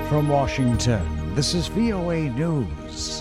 From Washington, this is VOA News.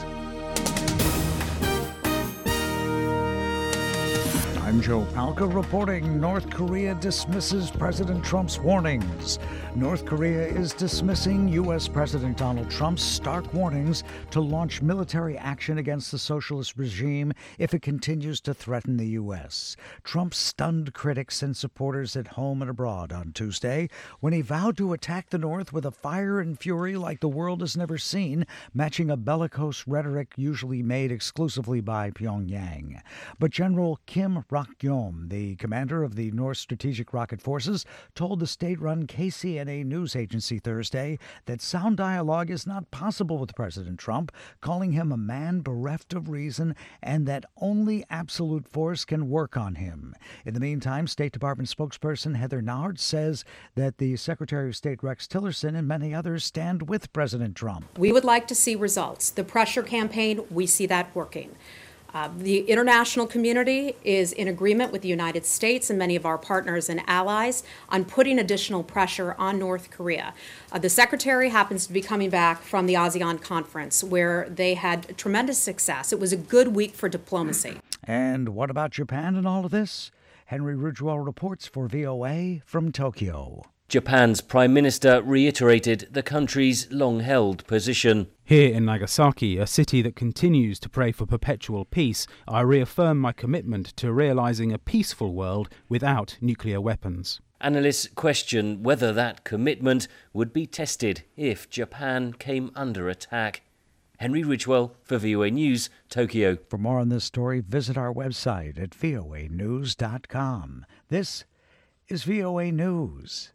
I'm Joe Palca reporting North Korea dismisses President Trump's warnings. North Korea is dismissing U.S. President Donald Trump's stark warnings to launch military action against the socialist regime if it continues to threaten the U.S. Trump stunned critics and supporters at home and abroad on Tuesday when he vowed to attack the North with a fire and fury like the world has never seen, matching a bellicose rhetoric usually made exclusively by Pyongyang. But General Kim Rak-yom, the commander of the North Strategic Rocket Forces, told the state-run KCNA news agency Thursday that sound dialogue is not possible with President Trump, calling him a man bereft of reason and that only absolute force can work on him. In the meantime, State Department spokesperson Heather Nauert says that the Secretary of State Rex Tillerson and many others stand with President Trump. We would like to see results. The pressure campaign, we see that working. The international community is in agreement with the United States and many of our partners and allies on putting additional pressure on North Korea. The Secretary happens to be coming back from the ASEAN conference where they had tremendous success. It was a good week for diplomacy. And what about Japan and all of this? Henry Ridgwell reports for VOA from Tokyo. Japan's Prime Minister reiterated the country's long-held position. Here in Nagasaki, a city that continues to pray for perpetual peace, I reaffirm my commitment to realizing a peaceful world without nuclear weapons. Analysts question whether that commitment would be tested if Japan came under attack. Henry Ridgwell for VOA News, Tokyo. For more on this story, visit our website at voanews.com. This is VOA News.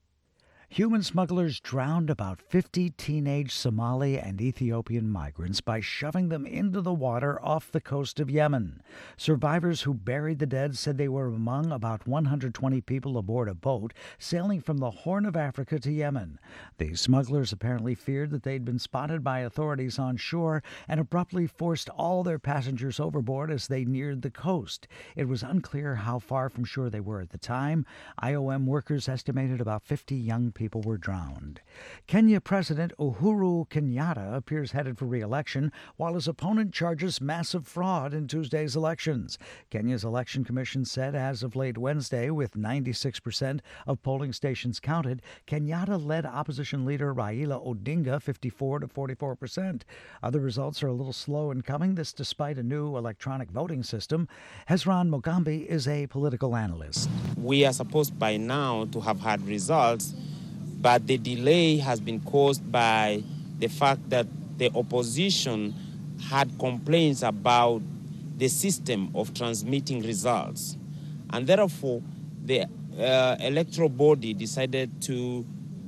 Human smugglers drowned about 50 teenage Somali and Ethiopian migrants by shoving them into the water off the coast of Yemen. Survivors who buried the dead said they were among about 120 people aboard a boat sailing from the Horn of Africa to Yemen. The smugglers apparently feared that they'd been spotted by authorities on shore and abruptly forced all their passengers overboard as they neared the coast. It was unclear how far from shore they were at the time. IOM workers estimated about 50 young people were drowned. Kenya President Uhuru Kenyatta appears headed for re-election, while his opponent charges massive fraud in Tuesday's elections. Kenya's election commission said as of late Wednesday, with 96% of polling stations counted, Kenyatta led opposition leader Raila Odinga 54 to 44%. Other results are a little slow in coming, this despite a new electronic voting system. Hezron Mogambi is a political analyst. We are supposed by now to have had results, but the delay has been caused by the fact that the opposition had complaints about the system of transmitting results. And therefore, the electoral body decided to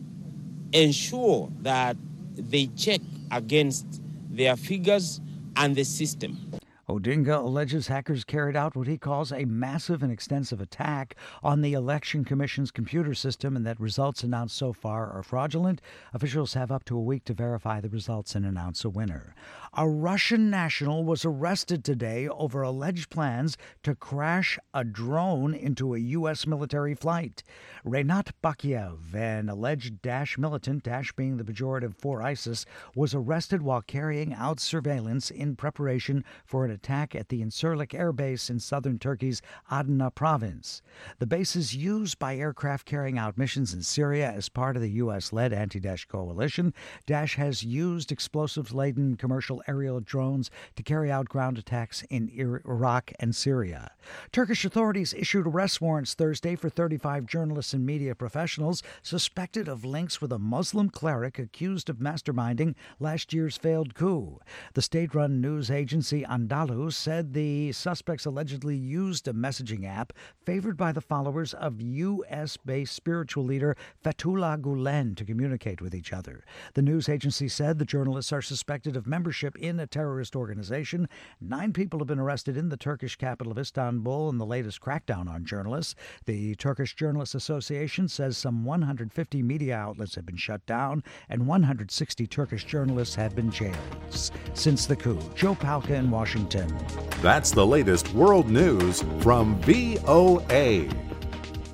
ensure that they check against their figures and the system. Odinga alleges hackers carried out what he calls a massive and extensive attack on the Election Commission's computer system and that results announced so far are fraudulent. Officials have up to a week to verify the results and announce a winner. A Russian national was arrested today over alleged plans to crash a drone into a U.S. military flight. Renat Bakiev, an alleged Daesh militant, Daesh being the pejorative for ISIS, was arrested while carrying out surveillance in preparation for an attack at the Incirlik Air Base in southern Turkey's Adana province. The base is used by aircraft carrying out missions in Syria as part of the U.S.-led anti-Daesh coalition. Daesh has used explosives-laden commercial aerial drones to carry out ground attacks in Iraq and Syria. Turkish authorities issued arrest warrants Thursday for 35 journalists and media professionals suspected of links with a Muslim cleric accused of masterminding last year's failed coup. The state-run news agency Anadolu said the suspects allegedly used a messaging app favored by the followers of U.S.-based spiritual leader Fethullah Gulen to communicate with each other. The news agency said the journalists are suspected of membership in a terrorist organization. 9 people have been arrested in the Turkish capital of Istanbul in the latest crackdown on journalists. The Turkish Journalists Association says some 150 media outlets have been shut down and 160 Turkish journalists have been jailed since the coup. Joe Palca in Washington. That's the latest world news from VOA.